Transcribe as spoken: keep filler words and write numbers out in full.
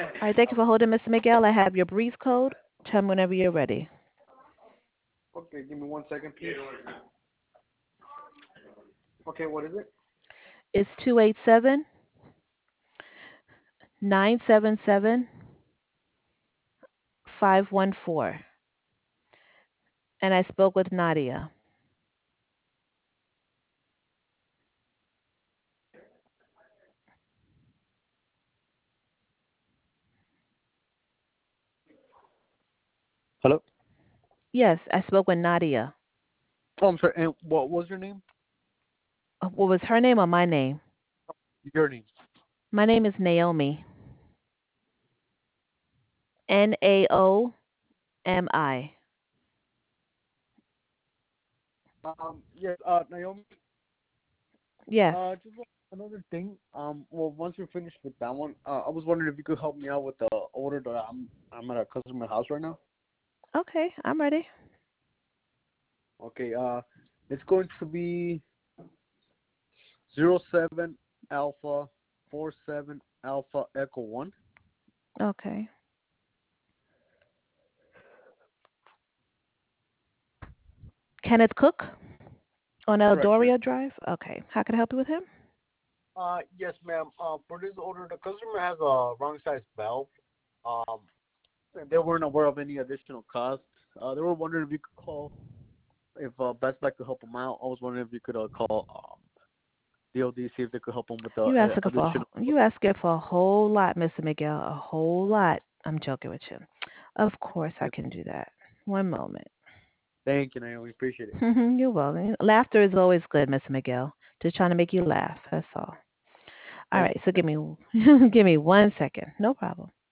All right, thank you for holding, Mister Miguel. I have your brief code. Tell me whenever you're ready. Okay, give me one second, please. Okay, what is it? It's two eight seven nine seven seven five one four. And I spoke with Nadia. Hello? Yes, I spoke with Nadia. Oh, I'm sorry. And what was your name? Uh, What was her name or my name? Your name. My name is Naomi. N A O M I. Um, yes, uh, Naomi, Yes. uh, just one- another thing. Um, well, once you're finished with that one, uh, I was wondering if you could help me out with the order that I'm I'm at a customer house right now. Okay, I'm ready. Okay, uh, it's going to be zero seven Alpha four seven Alpha Echo one. Okay. Kenneth Cook on Correct, ma'am. Eldoria Drive. Okay. How can I help you with him? Uh, yes, ma'am. Uh, for this order, the customer has a wrong size valve. Um, and they weren't aware of any additional costs. Uh, they were wondering if you could call if uh, Best Buy could help them out. I was wondering if you could uh, call um, D O D, see if they could help them with the You uh, asking for additional. you asking for a whole lot, Mister Miguel. A whole lot. I'm joking with you. Of course, I can do that. One moment. Thank you, Naomi. Appreciate it. You're welcome. Laughter is always good, Mister Miguel. Just trying to make you laugh. That's all. All Thank right. you, So ma'am. give me give me one second. No problem.